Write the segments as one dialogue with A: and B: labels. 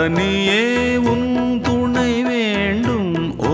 A: தனியே உன் துணை வேண்டும். ஓ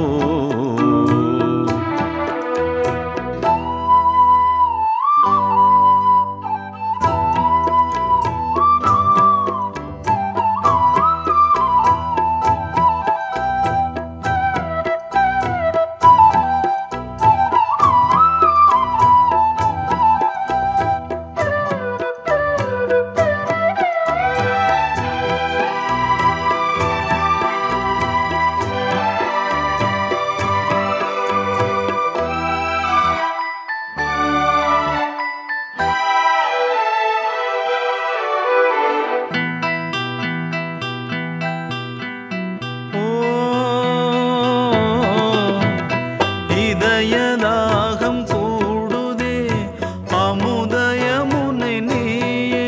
A: இதயதாகம் கூடுதே அமுதயமுனை நீயே,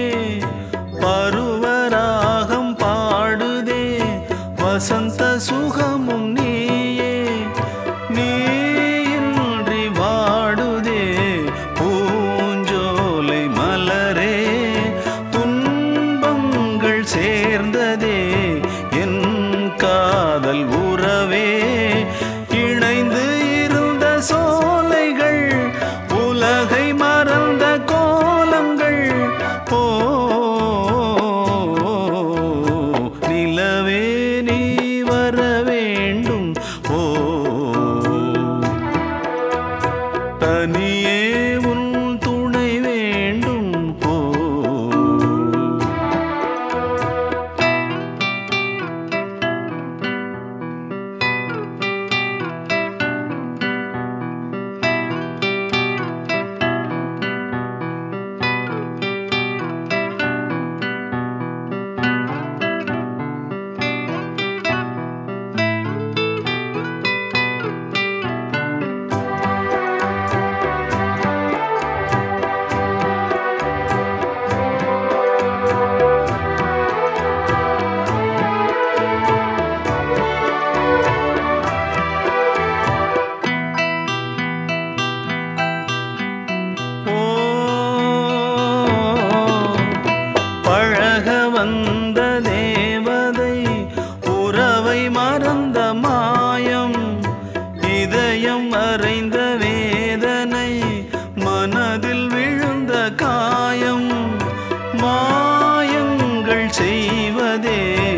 A: பருவராகம் பாடுதே வசந்த சுகமும் நீயே. நீயின்றி வாடுதே பூஞ்சோலை மலரே, துன்பங்கள் சேர்ந்ததே என் காதல் உறவே. இணைந்து இருந்த சோலைகள் உலகை மறந்த கோலங்கள். ஓ நிலவே நீ வர வேண்டும். ஓ தனியே உன் துணை வேண்டும். ஓ பழக வந்த தேவதை உறவை மறந்த மாயம், இதயம் அறைந்த வேதனை மனதில் விழுந்த காயம். மாயங்கள் செய்வதே